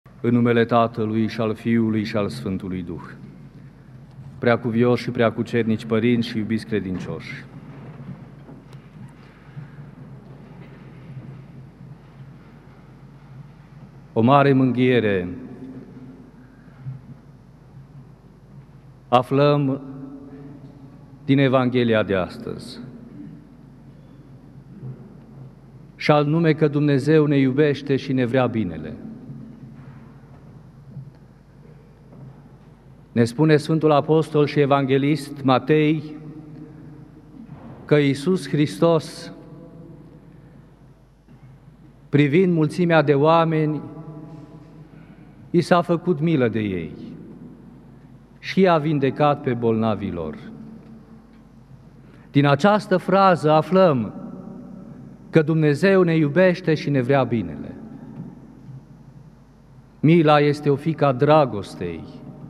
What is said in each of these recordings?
În numele Tatălui și al Fiului și al Sfântului Duh. Preacuvioși și preacucernici părinți și iubiți credincioși, o mare mânghiere aflăm din Evanghelia de astăzi, și anume că Dumnezeu ne iubește și ne vrea binele. Ne spune Sfântul Apostol și Evanghelist Matei că Iisus Hristos, privind mulțimea de oameni, i s-a făcut milă de ei și i-a vindecat pe bolnavii lor. Din această frază aflăm că Dumnezeu ne iubește și ne vrea binele. Mila este o fiică a dragostei,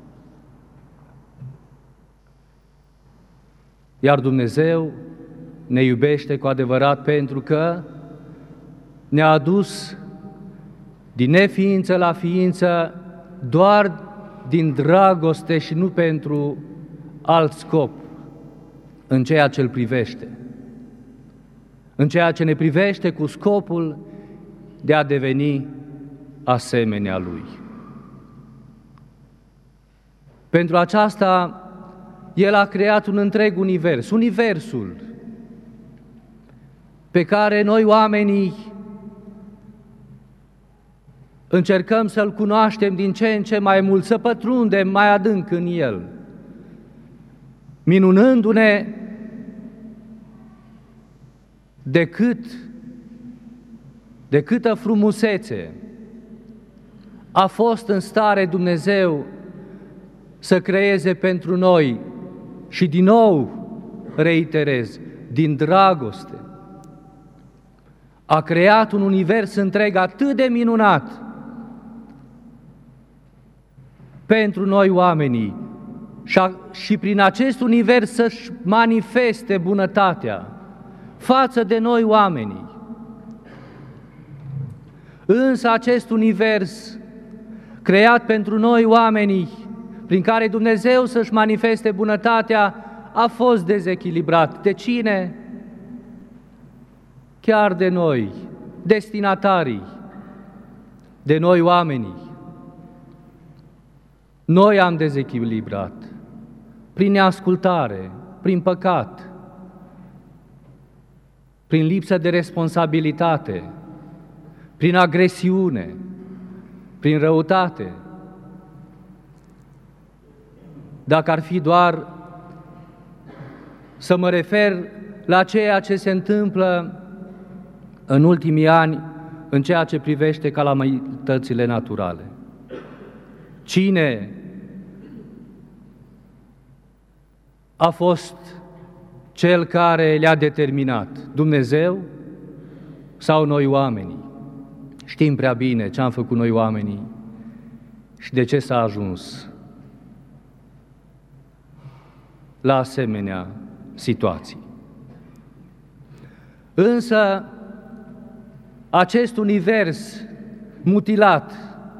iar Dumnezeu ne iubește cu adevărat pentru că ne-a adus din neființă la ființă doar din dragoste și nu pentru alt scop în ceea ce îl privește, în ceea ce ne privește cu scopul de a deveni asemenea Lui. Pentru aceasta El a creat un întreg univers, universul pe care noi oamenii încercăm să-L cunoaștem din ce în ce mai mult, să pătrundem mai adânc în El, minunându-ne de câtă frumusețe a fost în stare Dumnezeu să creeze pentru noi. Și din nou reiterez, din dragoste, a creat un univers întreg atât de minunat pentru noi oamenii și prin acest univers să-și manifeste bunătatea față de noi oamenii. Însă acest univers creat pentru noi oamenii, prin care Dumnezeu să-și manifeste bunătatea, a fost dezechilibrat. De cine? Chiar de noi, destinatarii, de noi oamenii. Noi am dezechilibrat, prin neascultare, prin păcat, prin lipsă de responsabilitate, prin agresiune, prin răutate. Dacă ar fi doar să mă refer la ceea ce se întâmplă în ultimii ani în ceea ce privește calamitățile naturale. Cine a fost cel care le-a determinat? Dumnezeu sau noi oamenii? Știm prea bine ce am făcut noi oamenii și de ce s-a ajuns la asemenea situații. Însă, acest univers mutilat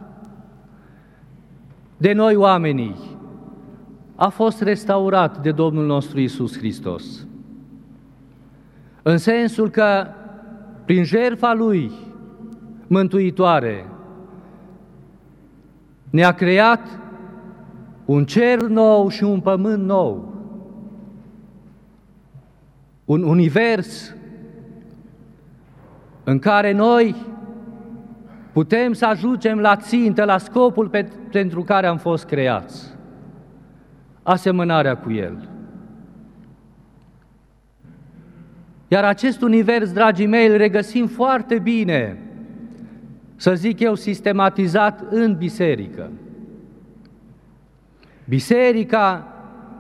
de noi oamenii a fost restaurat de Domnul nostru Iisus Hristos. În sensul că, prin jertfa Lui mântuitoare, ne-a creat un cer nou și un pământ nou, un univers în care noi putem să ajungem la țintă, la scopul pentru care am fost creați, asemănarea cu El. Iar acest univers, dragii mei, îl regăsim foarte bine, să zic eu, sistematizat în biserică. Biserica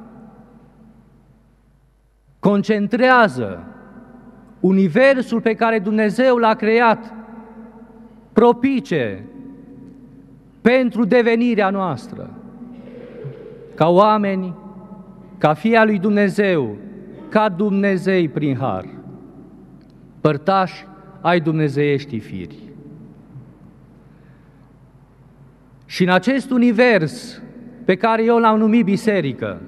concentrează universul pe care Dumnezeu l-a creat propice pentru devenirea noastră, ca oameni, ca fii al lui Dumnezeu, ca Dumnezei prin har, părtași ai dumnezeieștii firi. Și în acest univers pe care eu l-am numit biserică,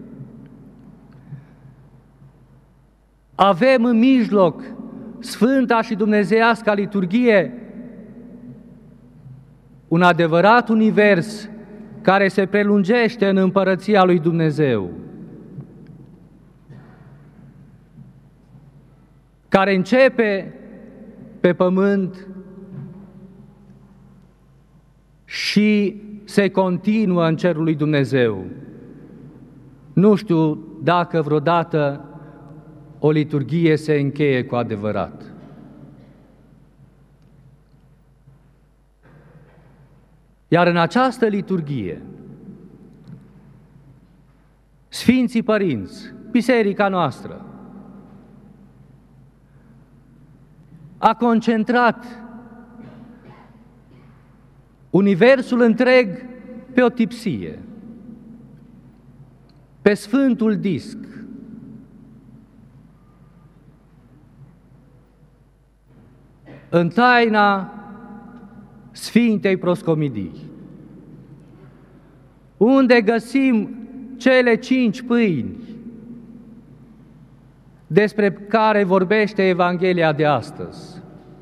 avem în mijloc Sfânta și Dumnezeiasca liturghie, un adevărat univers care se prelungește în împărăția lui Dumnezeu, care începe pe pământ și se continuă în cerul lui Dumnezeu. Nu știu dacă vreodată o liturghie se încheie cu adevărat. Iar în această liturghie, Sfinții Părinți, biserica noastră, a concentrat universul întreg pe o tipsie, pe Sfântul Disc. În taina Sfintei Proscomidii, unde găsim cele 5 pâini despre care vorbește Evanghelia de astăzi.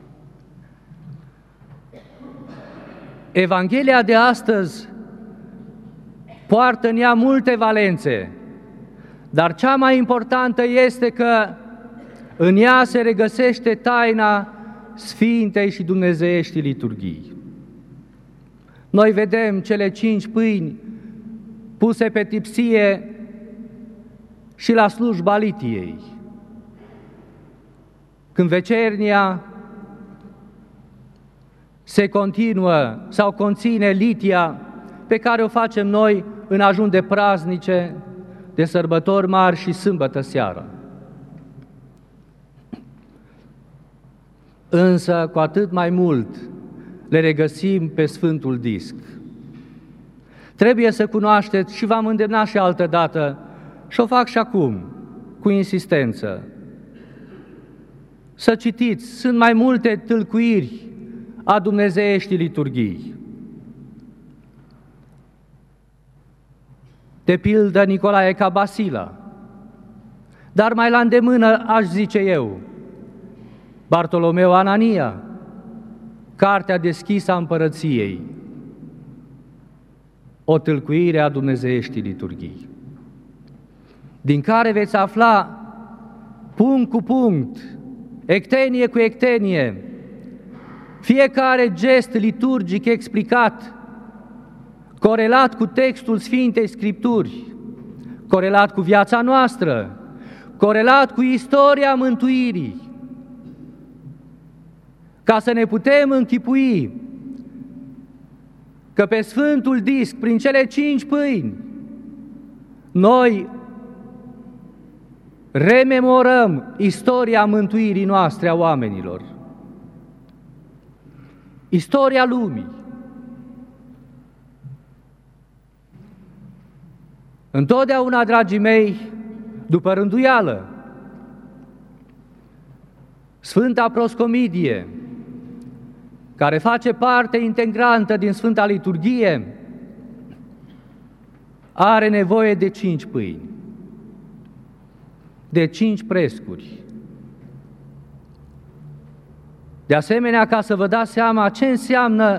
Evanghelia de astăzi poartă în ea multe valențe, dar cea mai importantă este că în ea se regăsește taina Sfintei și Dumnezeiești liturghii. Noi vedem cele 5 pâini puse pe tipsie și la slujba litiei. Când vecernia se continuă sau conține litia pe care o facem noi în ajun de praznice, de sărbători mari și sâmbătă seara. Însă, cu atât mai mult, le regăsim pe Sfântul Disc. Trebuie să cunoașteți, și v-am îndemnat și altă dată, și o fac și acum, cu insistență, să citiți, sunt mai multe tâlcuiri a Dumnezeieștii liturghii. De pildă Nicolae Cabasila, dar mai la îndemână, aș zice eu, Bartolomeu Anania, Cartea deschisă a Împărăției, o tâlcuire a Dumnezeieștii liturghii, din care veți afla punct cu punct, ectenie cu ectenie, fiecare gest liturgic explicat, corelat cu textul Sfintei Scripturi, corelat cu viața noastră, corelat cu istoria mântuirii, ca să ne putem închipui că pe Sfântul Disc, prin cele 5 pâini, noi rememorăm istoria mântuirii noastre a oamenilor, istoria lumii. Întotdeauna, dragii mei, după rânduială, Sfânta Proscomidie, care face parte integrantă din Sfânta Liturghie, are nevoie de 5 pâini, de 5 prescuri. De asemenea, ca să vă dați seama ce înseamnă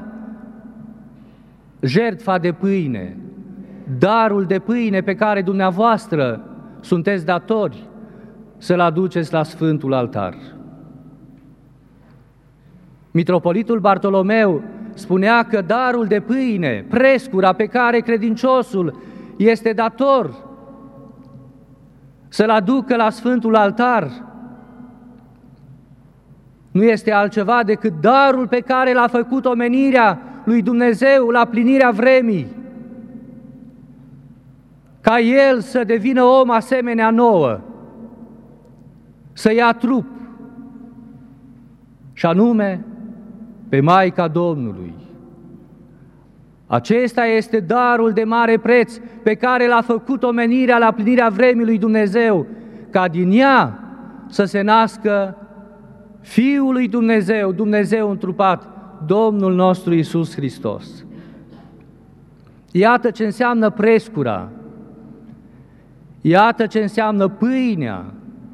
jertfa de pâine, darul de pâine pe care dumneavoastră sunteți datori să-l aduceți la Sfântul Altar. Mitropolitul Bartolomeu spunea că darul de pâine, prescura pe care credinciosul este dator să-l aducă la Sfântul Altar, nu este altceva decât darul pe care l-a făcut omenirea lui Dumnezeu la plinirea vremii, ca El să devină om asemenea nouă, să ia trup, și anume pe Maica Domnului. Acesta este darul de mare preț pe care l-a făcut omenirea la plinirea vremii lui Dumnezeu, ca din ea să se nască Fiul lui Dumnezeu, Dumnezeu întrupat, Domnul nostru Iisus Hristos. Iată ce înseamnă prescura, iată ce înseamnă pâinea.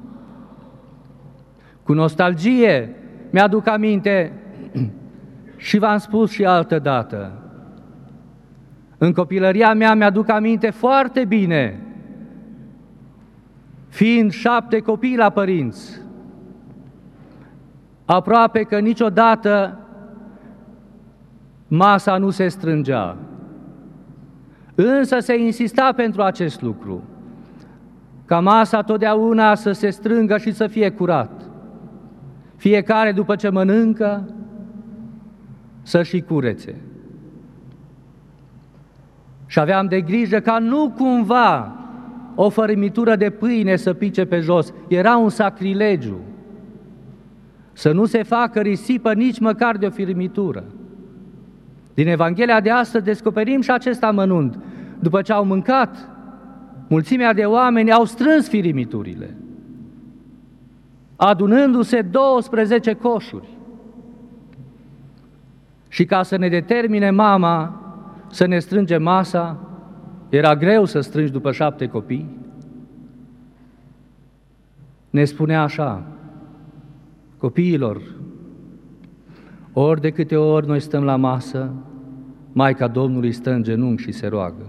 Cu nostalgie mi-aduc aminte și v-am spus și altă dată. În copilăria mea mi-aduc aminte foarte bine, fiind 7 copii la părinți, aproape că niciodată masa nu se strângea. Însă se insista pentru acest lucru, ca masa totdeauna să se strângă și să fie curat. Fiecare după ce mănâncă să și curețe. Și aveam de grijă ca nu cumva o fărâmitură de pâine să pice pe jos. Era un sacrilegiu. Să nu se facă risipă nici măcar de o fărâmitură. Din Evanghelia de astăzi descoperim și acest amănunt. După ce au mâncat, mulțimea de oameni au strâns firimiturile, adunându-se 12 coșuri. Și ca să ne determine mama să ne strângem masa, era greu să strângi după 7 copii, ne spunea așa: copiilor, ori de câte ori noi stăm la masă, Maica Domnului stă în genunchi și se roagă.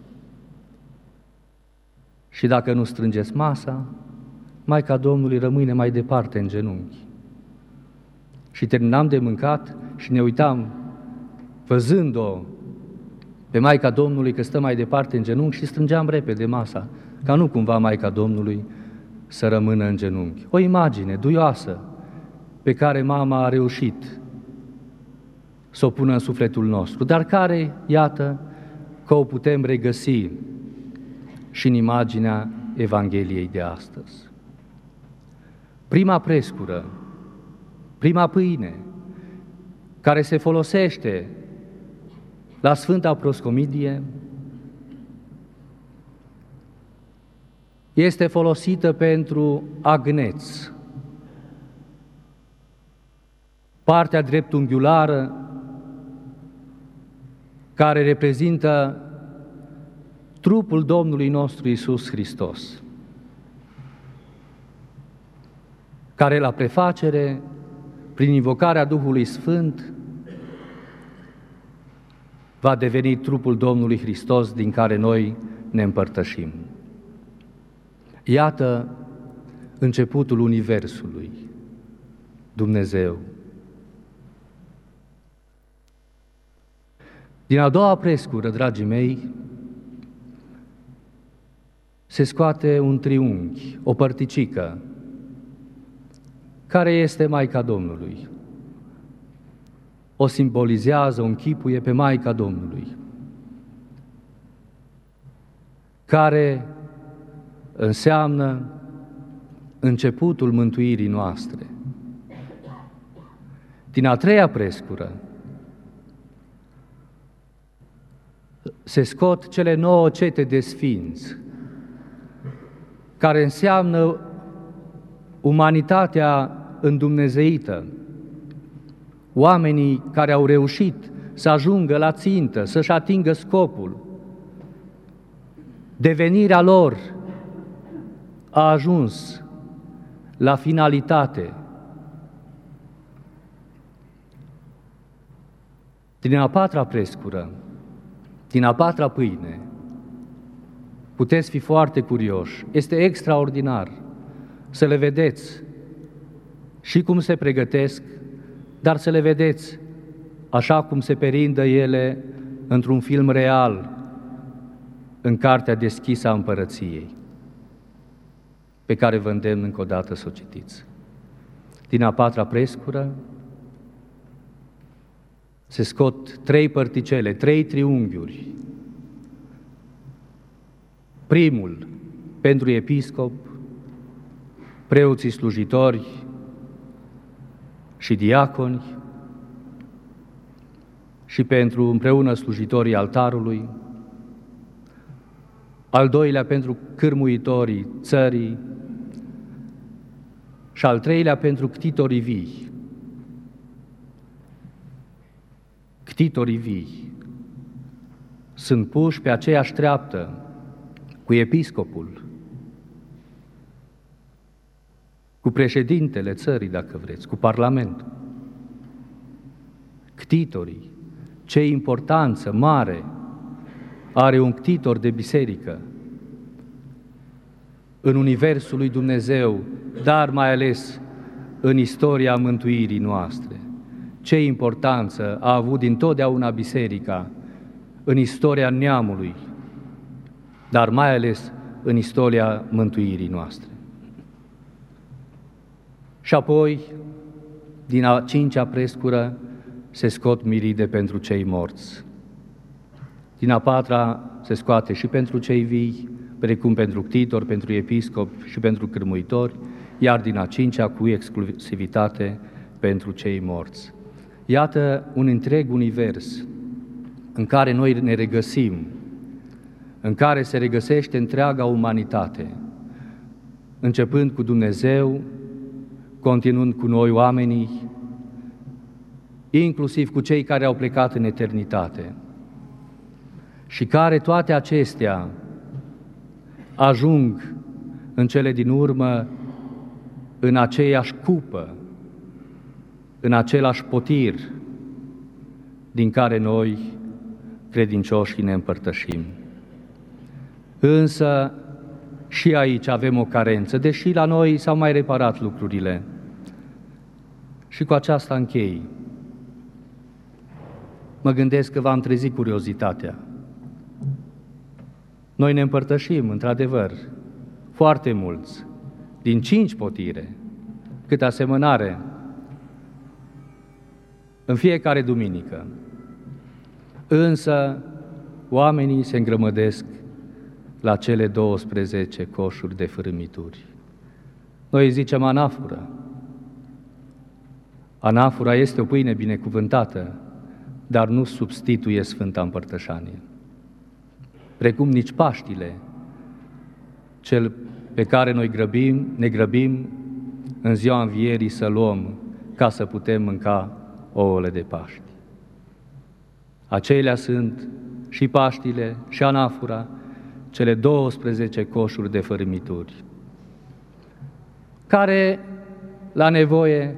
Și dacă nu strângeți masa, Maica Domnului rămâne mai departe în genunchi. Și terminam de mâncat și ne uitam, văzând-o pe Maica Domnului că stă mai departe în genunchi, și strângeam repede masa, ca nu cumva Maica Domnului să rămână în genunchi. O imagine duioasă pe care mama a reușit să o pună în sufletul nostru, dar care, iată, că o putem regăsi și în imaginea Evangheliei de astăzi. Prima prescură, prima pâine, care se folosește la Sfânta Proscomidie, este folosită pentru agneț, partea dreptunghiulară care reprezintă trupul Domnului nostru Iisus Hristos, care la prefacere, prin invocarea Duhului Sfânt, va deveni trupul Domnului Hristos din care noi ne împărtășim. Iată începutul Universului, Dumnezeu. Din a doua prescură, dragii mei, se scoate un triunghi, o părticică, care este Maica Domnului. O simbolizează, o închipuie pe Maica Domnului, care înseamnă începutul mântuirii noastre. Din a treia prescură se scot cele 9 cete de sfinți, care înseamnă umanitatea îndumnezeită, oamenii care au reușit să ajungă la țintă, să-și atingă scopul. Devenirea lor a ajuns la finalitate. Din a patra prescură, din a patra pâine, puteți fi foarte curioși. Este extraordinar să le vedeți și cum se pregătesc, dar să le vedeți așa cum se perindă ele într-un film real în Cartea deschisă a Împărăției, pe care vă îndemn încă o dată să o citiți. Din a patra prescură se scot 3 părticele, 3 triunghiuri. Primul pentru episcop, preoții slujitori și diaconi, și pentru împreună slujitorii altarului, al doilea pentru cârmuitorii țării și al treilea pentru ctitorii vii. Ctitorii vii. sunt puși pe aceeași treaptă cu episcopul, cu președintele țării, dacă vreți, cu parlamentul. Ctitorii, ce importanță mare are un ctitor de biserică în universul lui Dumnezeu, dar mai ales în istoria mântuirii noastre. Ce importanță a avut dintotdeauna biserica în istoria neamului, dar mai ales în istoria mântuirii noastre. Și apoi, din a cincea prescură, se scot miride pentru cei morți. Din a patra se scoate și pentru cei vii, precum pentru ctitori, pentru episcopi și pentru cârmuitori, iar din a cincea cu exclusivitate pentru cei morți. Iată un întreg univers în care noi ne regăsim, în care se regăsește întreaga umanitate, începând cu Dumnezeu, continuând cu noi oamenii, inclusiv cu cei care au plecat în eternitate și care toate acestea ajung în cele din urmă în aceeași cupă, în același potir din care noi, credincioșii, ne împărtășim. Însă și aici avem o carență, deși la noi s-au mai reparat lucrurile. Și cu aceasta închei. Mă gândesc că v-am trezit curiozitatea. Noi ne împărtășim, într-adevăr, foarte mulți, din 5 potire, cât asemănare, în fiecare duminică. Însă, oamenii se îngrămădesc la cele 12 coșuri de fărâmituri. Noi zicem anafură. Anafura este o pâine binecuvântată, dar nu substituie Sfânta Împărtășanie. Precum nici Paștile, cel pe care noi ne grăbim în ziua învierii să luăm ca să putem mânca ouăle de Paști. Acelea sunt și Paștile și anafura, cele 12 coșuri de fărâmituri, care, la nevoie,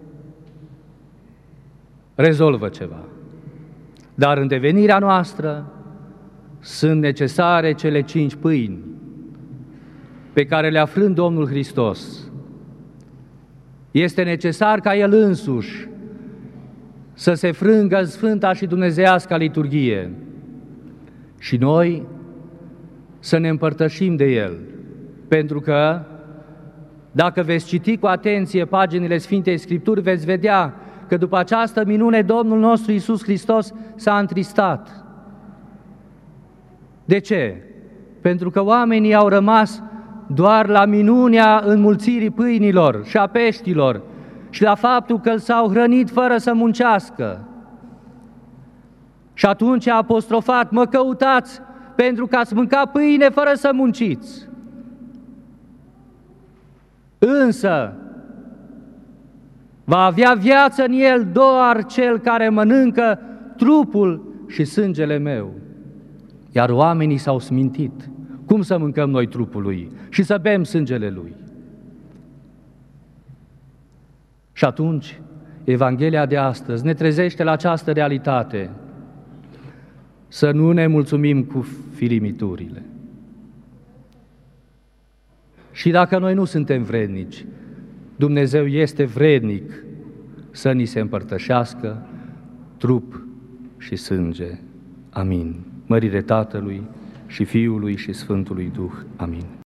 rezolvă ceva. Dar în devenirea noastră sunt necesare cele 5 pâini pe care le-a frânt Domnul Hristos. Este necesar ca El însuși să se frângă în Sfânta și Dumnezeiasca liturghie și noi să ne împărtășim de El, pentru că dacă veți citi cu atenție paginile Sfintei Scripturi, veți vedea că după această minune Domnul nostru Iisus Hristos s-a întristat. De ce? Pentru că oamenii au rămas doar la minunea înmulțirii pâinilor și a peștilor și la faptul că s-au hrănit fără să muncească. Și atunci a apostrofat: mă căutați pentru că ați mâncat pâine fără să munciți. Însă va avea viață în el doar cel care mănâncă trupul și sângele meu. Iar oamenii s-au smintit. Cum să mâncăm noi trupul lui și să bem sângele lui? Și atunci, Evanghelia de astăzi ne trezește la această realitate. Să nu ne mulțumim cu firimiturile. Și dacă noi nu suntem vrednici, Dumnezeu este vrednic să ni se împărtășească trup și sânge. Amin. Mărire Tatălui și Fiului și Sfântului Duh. Amin.